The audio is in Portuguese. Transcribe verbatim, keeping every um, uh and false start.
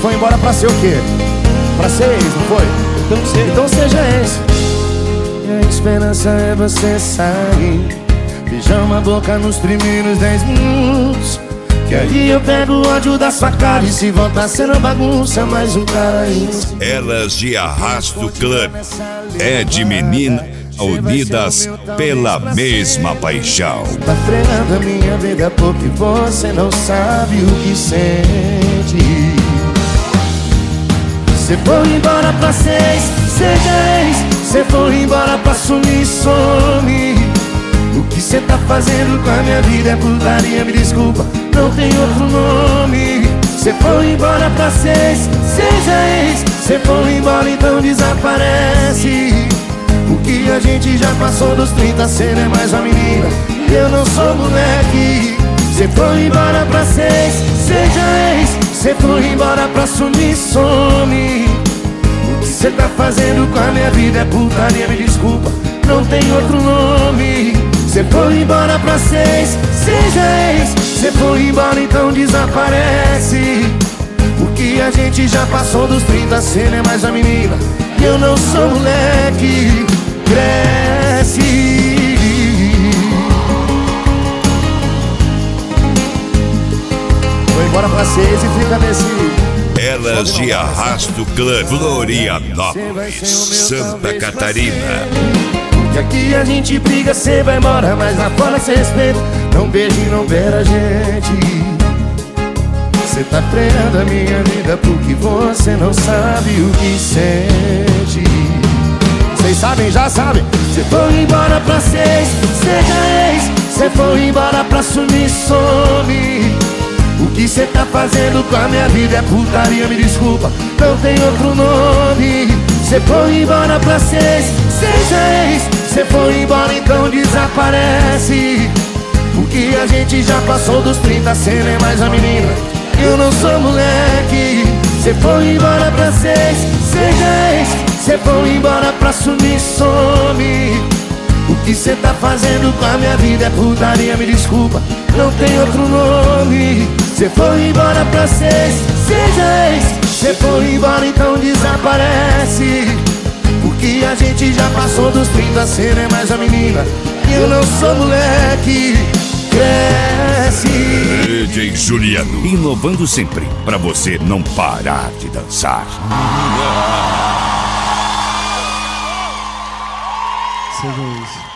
foi embora pra ser o quê? Pra ser ex, não foi? Então seja, então seja ex. E a esperança é você sair, beijar uma boca nos primeiros dez minutos, que aí eu pego o ódio da sua cara. E se voltar sendo bagunça, mais um cara isso. Elas de Arrasto Club é de menina unidas pela mesma paixão. Tá fregando a minha vida porque você não sabe o que sente. Cê foi embora pra seis, seja ex. Cê foi embora pra sumir, some. O que cê tá fazendo com a minha vida é putaria, me desculpa, não tem outro nome. Cê foi embora pra seis, seja ex. Cê foi embora, então desaparece. O que a gente já passou dos trinta, cê não é mais uma menina e eu não sou moleque. Cê foi embora pra seis, seja ex. Cê foi embora pra sumir, some. O que cê tá fazendo com a minha vida é putaria, me desculpa, não tem outro nome. Cê foi embora pra seis, seja ex. Cê foi embora, então desaparece. O que a gente já passou dos trinta, cê não é mais a menina e eu não sou moleque. Cresce. Foi embora pra seis e fica nesse. Elas de Arrasto Club, Florianópolis, Santa Catarina. Que aqui a gente briga, cê vai embora, mas lá fora cê respeita. Não beija e não beira a gente. Cê tá freando a minha vida porque você não sabe o que sente. Vocês sabem, já sabem. Cê foi embora pra seis, seja ex. Cê foi embora pra sumir, some. O que cê tá fazendo com a minha vida é putaria, me desculpa, não tem outro nome. Cê foi embora pra seis, seja ex. Cê foi embora, então desaparece. O que a gente já passou dos trinta, cê não é mais a menina, eu não sou moleque. Cê foi embora pra seis, seja ex. Cê foi embora pra sumir, some. O que cê tá fazendo com a minha vida é putaria, me desculpa, não tem outro nome. Cê foi embora pra seis, seja ex. Cê foi embora, então desaparece. O que a gente já passou dos trinta, cê não é mais a menina e eu não sou moleque. Cresce. D J Juliano, inovando sempre pra você não parar de dançar. seja isso.